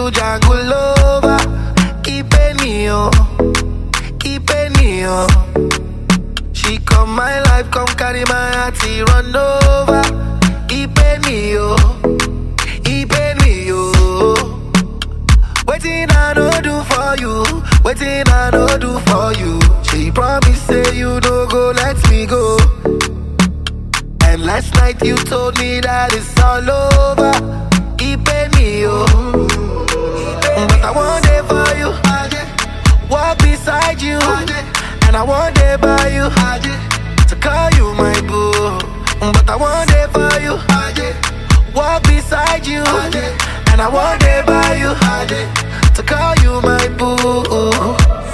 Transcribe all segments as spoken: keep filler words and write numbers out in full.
you jungle lover. Keep me oh, keep me oh. She come my life, come carry my heart, she run over. Keep me oh, keep me oh. Waiting I no do for you, waiting I no do for you. She promise say you don't go, let me go. And last night you told me that it's all over. Keep me oh, but I want it for you. Walk beside you, and I want it by you. To call you my boo, but I want it for you. Walk beside you, and I want it by you. To call you my boo.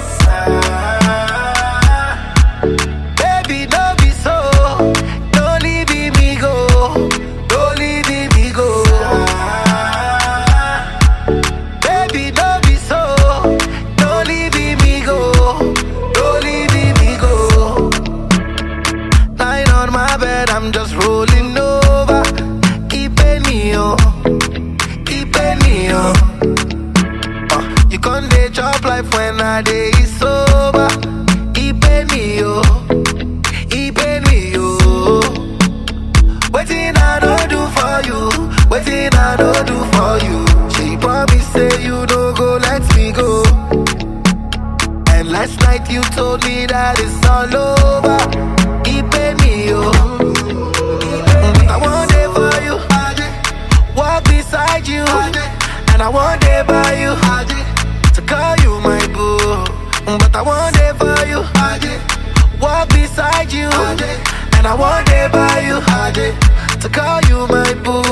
Baby, don't be so, don't leave me go, don't leave me go. Baby, don't be so, don't leave me go, don't leave me go. Lying on my bed, I'm just rolling over. Keep me oh, keep me oh. Uh, you can't dey chop life when I day sober. Keep me oh, keep me oh. Waiting I don't do for you, waiting I don't do for you. She promise say you don't go, let me go. And last night you told me that it's all over. Keep me oh, but I want it for you. Walk beside you, and I want it by you. To call you my boo, but I want it for you. Walk beside you, and I want it by you. To call you my boo.